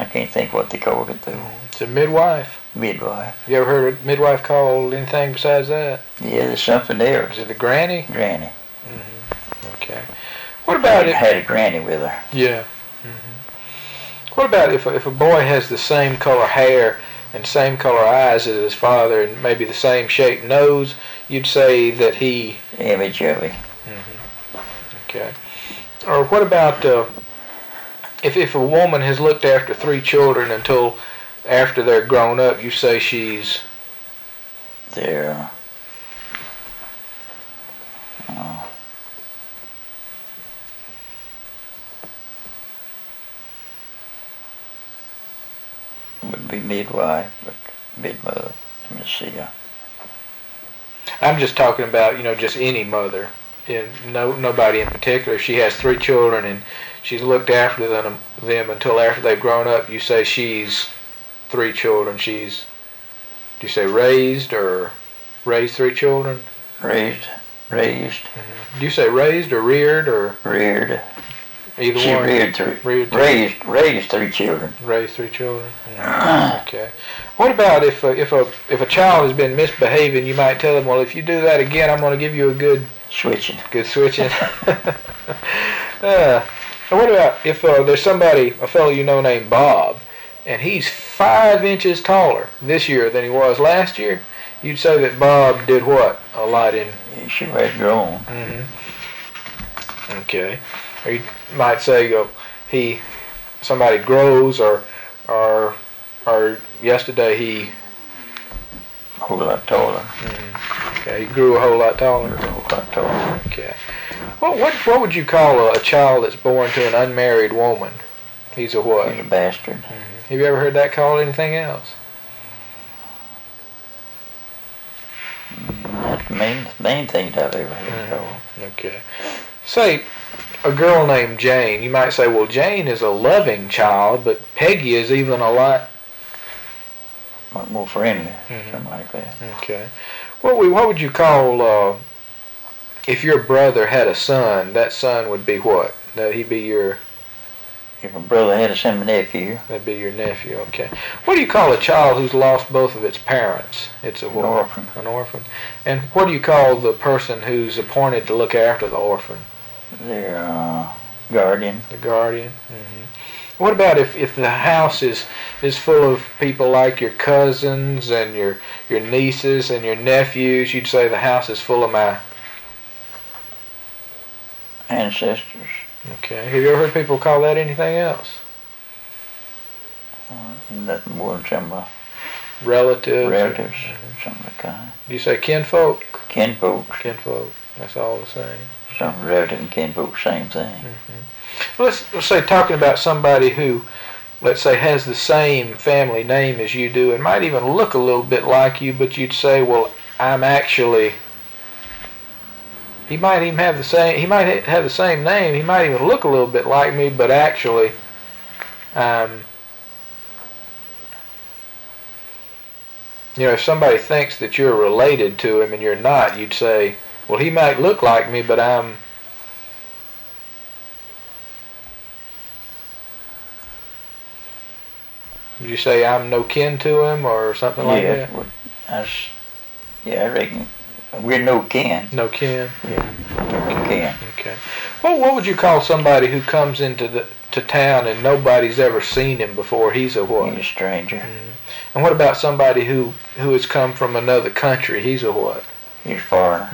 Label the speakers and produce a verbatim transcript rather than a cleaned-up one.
Speaker 1: I can't think what they called it though.
Speaker 2: It's a midwife.
Speaker 1: Midwife.
Speaker 2: You ever heard a midwife called anything besides that?
Speaker 1: Yeah, there's something there.
Speaker 2: Is it the granny?
Speaker 1: Granny.
Speaker 2: Mm-hmm. Okay. What about
Speaker 1: I
Speaker 2: it?
Speaker 1: had a granny with her.
Speaker 2: Yeah. Mm-hmm. What about if a, if a boy has the same color hair and same color eyes as his father and maybe the same shaped nose? You'd say that he...
Speaker 1: Image of him.
Speaker 2: Mm-hmm. Okay. Or what about uh, if if a woman has looked after three children until after they're grown up, you say she's...
Speaker 1: They're... Uh, would be midwife, but mid-mother. Let me see. Uh,
Speaker 2: I'm just talking about, you know, just any mother. And no, nobody in particular. If she has three children and she's looked after them, them until after they've grown up, you say she's three children. She's, do you say raised or raised three children?
Speaker 1: raised. Raised.
Speaker 2: Mm-hmm. Do you say raised or reared or?
Speaker 1: Reared.
Speaker 2: Either
Speaker 1: She
Speaker 2: one.
Speaker 1: reared three.
Speaker 2: Reared three.
Speaker 1: Raised. Raised three children.
Speaker 2: Raised three children. Mm-hmm. Okay. What about if a, if a if a child has been misbehaving? You might tell them, well, if you do that again, I'm going to give you a good
Speaker 1: Switching.
Speaker 2: good switching. uh, and what about if uh, there's somebody, a fellow you know named Bob, and he's five inches taller this year than he was last year? You'd say that Bob did what? A lot in.
Speaker 1: He sure had grown.
Speaker 2: Mm-hmm. Okay. Or you might say, go, he, somebody grows, or, or, or yesterday he.
Speaker 1: A whole lot taller.
Speaker 2: Mm-hmm. Okay, he grew a whole lot taller.
Speaker 1: A whole lot taller.
Speaker 2: Okay. What what what would you call a, a child that's born to an unmarried woman? He's a what?
Speaker 1: He's a bastard.
Speaker 2: Mm-hmm. Have you ever heard that called anything else?
Speaker 1: That's the main, main thing that I've ever heard called.
Speaker 2: Mm-hmm. Okay. Say, a girl named Jane. You might say, well, Jane is a loving child, but Peggy is even a lot...
Speaker 1: Lot more friendly,
Speaker 2: Mm-hmm.
Speaker 1: something like that.
Speaker 2: Okay. What we what would you call, uh, if your brother had a son, that son would be what? That he'd be your...
Speaker 1: If a brother had a son nephew,
Speaker 2: That'd be your nephew, okay. What do you call a child who's lost both of its parents? It's a
Speaker 1: an
Speaker 2: what?
Speaker 1: orphan.
Speaker 2: An orphan. And what do you call the person who's appointed to look after the orphan?
Speaker 1: Their uh, guardian.
Speaker 2: The guardian. Mm-hmm. What about if, if the house is, is full of people like your cousins and your your nieces and your nephews? You'd say the house is full of my...
Speaker 1: Ancestors.
Speaker 2: Okay. Have you ever heard people call that anything else?
Speaker 1: Uh, nothing more than some uh,
Speaker 2: Relatives?
Speaker 1: relatives,
Speaker 2: Mm-hmm.
Speaker 1: something like that.
Speaker 2: Do you say kinfolk?
Speaker 1: Kinfolk.
Speaker 2: Kinfolk. That's all the same.
Speaker 1: Some relative and kinfolk, same thing.
Speaker 2: Mm-hmm. Well, let's, let's say talking about somebody who, let's say, has the same family name as you do and might even look a little bit like you, but you'd say, well, I'm actually... He might even have the same. He might have the same name. He might even look a little bit like me, but actually, um, you know, if somebody thinks that you're related to him and you're not, you'd say, well, he might look like me, but I'm. Would you say I'm no kin to him or something like
Speaker 1: yeah,
Speaker 2: that?
Speaker 1: well, that's, yeah, I reckon we're no kin.
Speaker 2: No kin.
Speaker 1: Yeah, no kin.
Speaker 2: Okay. Well, what would you call somebody who comes into the to town and nobody's ever seen him before? He's a what?
Speaker 1: He's a stranger.
Speaker 2: Mm-hmm. And what about somebody who who has come from another country? He's a what?
Speaker 1: He's a foreigner.